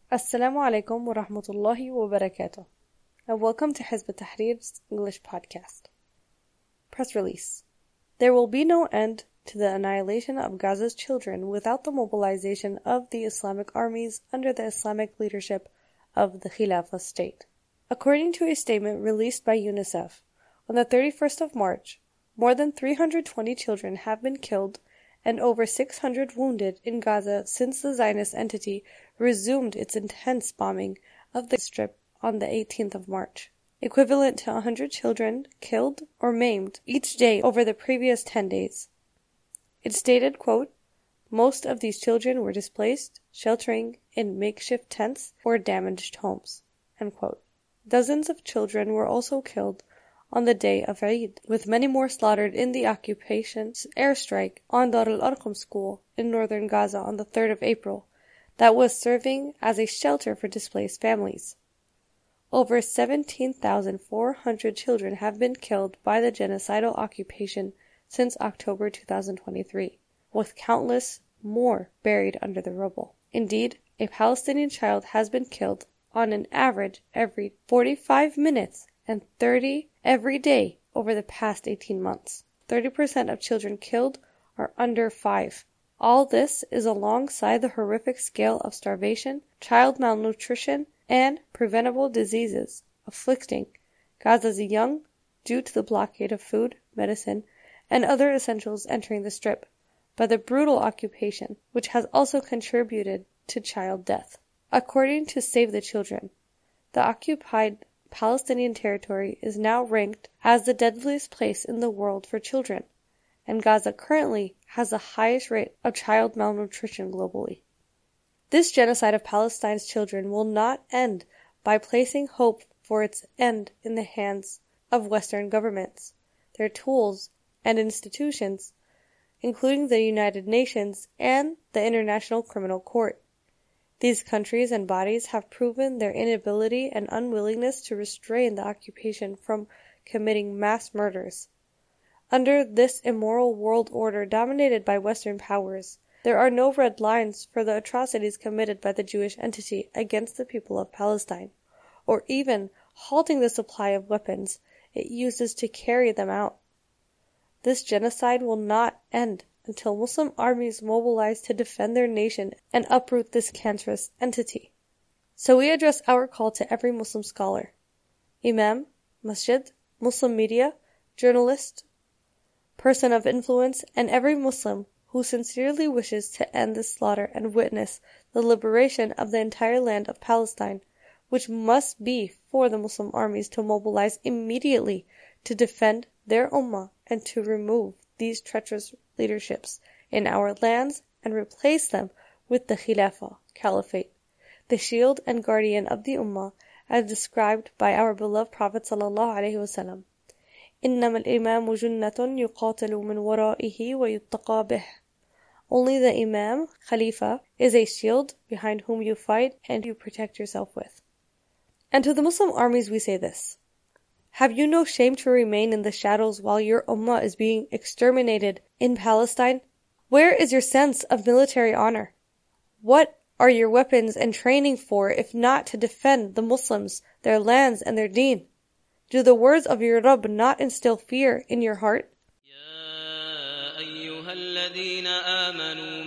Assalamu alaikum wa rahmatullahi wa barakatuh, and welcome to Hizb ut-Tahrir's English podcast. Press release. There will be no end to the annihilation of Gaza's children without the mobilization of the Islamic armies under the Islamic leadership of the Khilafah state. According to a statement released by UNICEF, on the 31st of March, more than 320 children have been killed and over 600 wounded in Gaza since the Zionist entity resumed its intense bombing of the Strip on the 18th of March, equivalent to 100 children killed or maimed each day over the previous 10 days. It stated, quote, "Most of these children were displaced, sheltering in makeshift tents or damaged homes," end quote. Dozens of children were also killed on the day of Eid, with many more slaughtered in the occupation's airstrike on Dar al-Arqam school in northern Gaza on the 3rd of April that was serving as a shelter for displaced families. Over 17,400 children have been killed by the genocidal occupation since October 2023, with countless more buried under the rubble. Indeed, a Palestinian child has been killed on an average every 45 minutes and 30 every day over the past 18 months. 30% of children killed are under 5. All this is alongside the horrific scale of starvation, child malnutrition, and preventable diseases afflicting Gaza's young due to the blockade of food, medicine, and other essentials entering the Strip by the brutal occupation, which has also contributed to child death. According to Save the Children, the occupied Palestinian territory is now ranked as the deadliest place in the world for children, and Gaza currently has the highest rate of child malnutrition globally. This genocide of Palestine's children will not end by placing hope for its end in the hands of Western governments, their tools and institutions, including the United Nations and the International Criminal Court. These countries and bodies have proven their inability and unwillingness to restrain the occupation from committing mass murders. Under this immoral world order dominated by Western powers, there are no red lines for the atrocities committed by the Jewish entity against the people of Palestine, or even halting the supply of weapons it uses to carry them out. This genocide will not end until Muslim armies mobilize to defend their nation and uproot this cancerous entity. So we address our call to every Muslim scholar, imam, masjid, Muslim media, journalist, person of influence, and every Muslim who sincerely wishes to end this slaughter and witness the liberation of the entire land of Palestine, which must be for the Muslim armies to mobilize immediately to defend their ummah and to remove these treacherous leaderships in our lands and replace them with the Khilafah, Caliphate, the shield and guardian of the Ummah, as described by our beloved Prophet ﷺ. إِنَّمَا الْإِمَامُ جُنَّةٌ يُقَاتَلُ مِنْ وَرَائِهِ وَيُتَّقَى بِهِ. Only the Imam, Khalifa, is a shield behind whom you fight and you protect yourself with. And to the Muslim armies we say this: have you no shame to remain in the shadows while your ummah is being exterminated in Palestine? Where is your sense of military honor? What are your weapons and training for if not to defend the Muslims, their lands, and their deen? Do the words of your Rabb not instill fear in your heart? يا أيها الذين آمنوا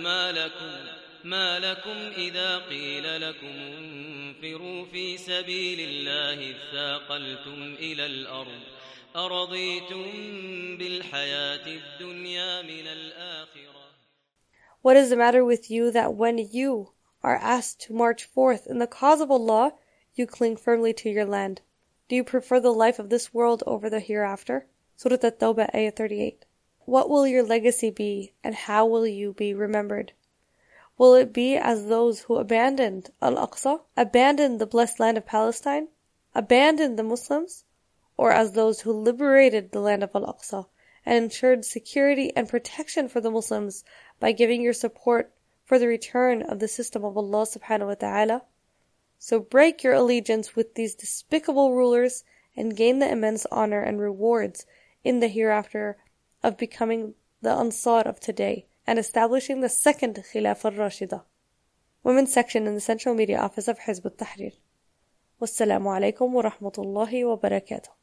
ما لكم إذا قيل لكم انفروا في سبيل الله اثاقلتم إلى الأرض أرضيتم بالحياة الدنيا من الآخرة. What is the matter with you that when you are asked to march forth in the cause of Allah, you cling firmly to your land? Do you prefer the life of this world over the hereafter? Surah At-Tawbah, Ayah 38. What will your legacy be, and how will you be remembered? Will it be as those who abandoned Al-Aqsa, abandoned the blessed land of Palestine, abandoned the Muslims, or as those who liberated the land of Al-Aqsa and ensured security and protection for the Muslims by giving your support for the return of the system of Allah subhanahu wa ta'ala? So break your allegiance with these despicable rulers and gain the immense honor and rewards in the hereafter of becoming the Ansar of today and establishing the second Khilafah al-Rashida. Women's Section in the Central Media Office of Hizb ut-Tahrir. Wassalamu alaikum wa rahmatullahi wa barakatuh.